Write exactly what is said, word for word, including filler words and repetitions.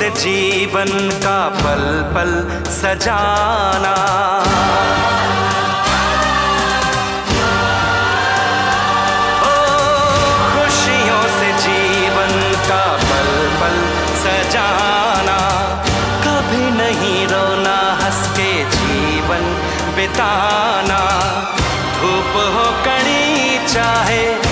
से जीवन का पल पल सजाना। ओ खुशियों से जीवन का पल पल सजाना। कभी नहीं रोना, हंस के जीवन बिताना। धूप हो कड़ी चाहे